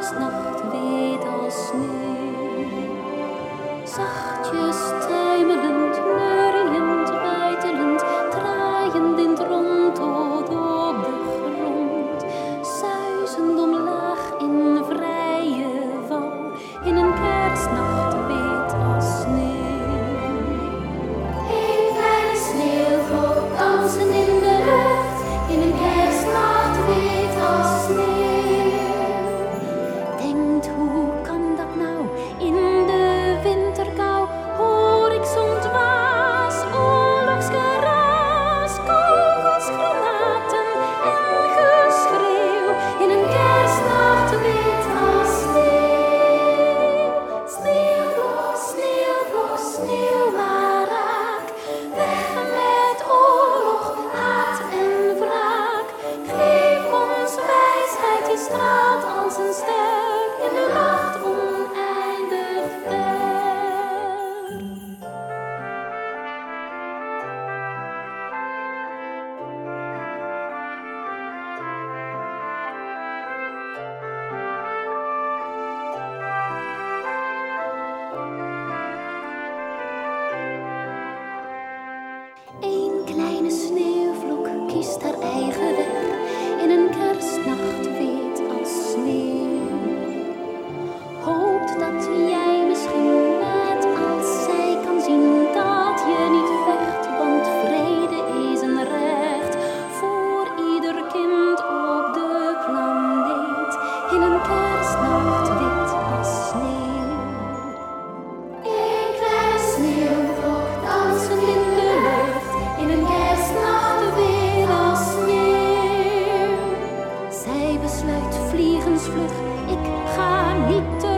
kerstnacht wit als sneeuw. Zachtjes tuimelend, neuriënd, buitelend, draaiend in het rond tot op de grond. Suizend omlaag in vrije val, in een kerstnacht wit als sneeuw. Een kleine sneeuwvlok dansen in de lucht, in een kerstnacht wit als sneeuw. Denkt, hoe kan dat nou in de winterkou? Hoor ik zo'n dwaas oorlogsgeraas, kogels, granaten en geschreeuw in een kerstnacht wit als sneeuw. Sneeuwvlok, sneeuwvlok, sneeuw maar raak, weg met oorlog, haat en wraak. Geef ons wijsheid die straalt als een ster in de nacht oneindig ver. Eén kleine sneeuwvlok kiest haar eigen weg in een kerstnacht wit als sneeuw. Hoopt dat jij misschien net als zij kan zien dat je niet vecht, want vrede is een recht voor ieder kind op de planeet in een kerstnacht wit als sneeuw. Een kleine sneeuwvlok dansen in de lucht, in een kerstnacht wit als sneeuw. Zij besluit vliegensvlug, ik ga niet terug.